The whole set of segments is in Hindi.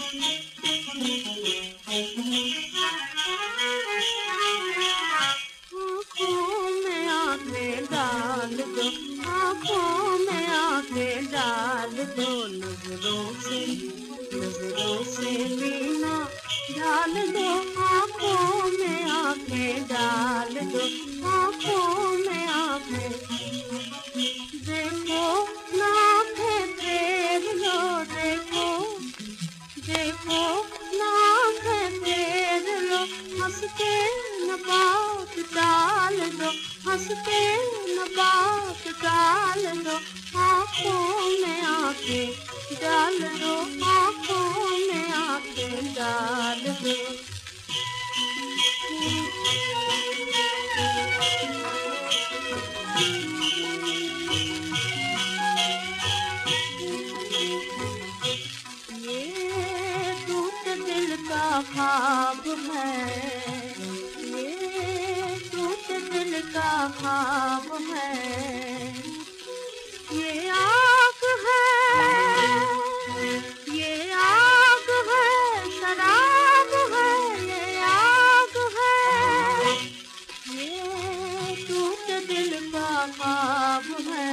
आँखों में आँखें डाल दो, आँखों में आँखें डाल दो, नजरों से मीना ढाल दो, आँखों में आँखें डाल दो, आँखों में आँखें। देखो ना आँखें फेर लो, देखो देखो ना आँखें फेर लो, हंस के न बात टाल दो, हंस के न बात टाल दो, आँखों में आँखें डाल दो, आँखों में आँखें डाल दो। ये टूट दिल का ख्वाब है, ये टूट दिल का ख्वाब है, ये आग है, ये आग है, शराब है, ये आग है, ये टूट दिल का ख्वाब है।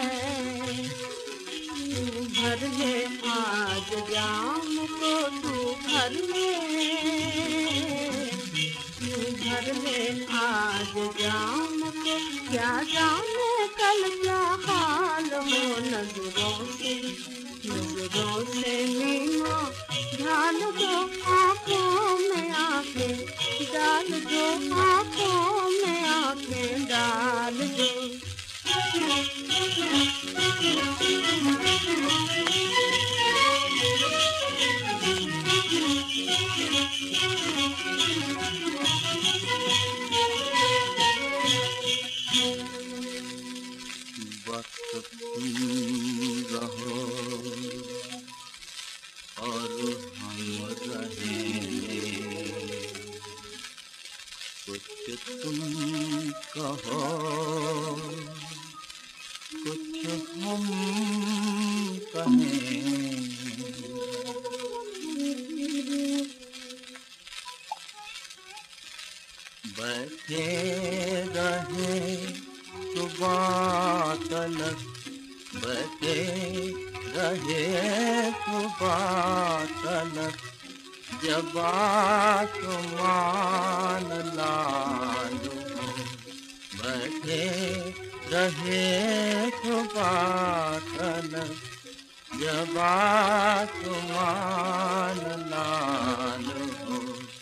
तू भर ले आज जाम को, तू भर ले, तू भर ले आज जाम को, क्या जाने कल क्या हाल हो, नजरों से मीना ढाल दो, आँखों में आँखें डाल दो, आँखों में आँखें डाल दो। वक्त तुम रहो और हम रहेंगे, कुछ तुम कहो कुछ हम कहें, बैठे रहे सुबह तलक, बैठे रहे सुबह तलक, जब आसमान लाल हो, बैठे रहे सुबह तलक, जब आसमान लाल हो।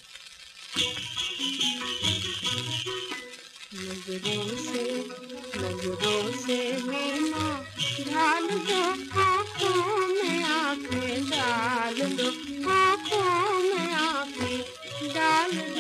नजरों से मीना ढाल दो, आँखों में आँखें डाल दो, आँखों में आँखें डाल दो।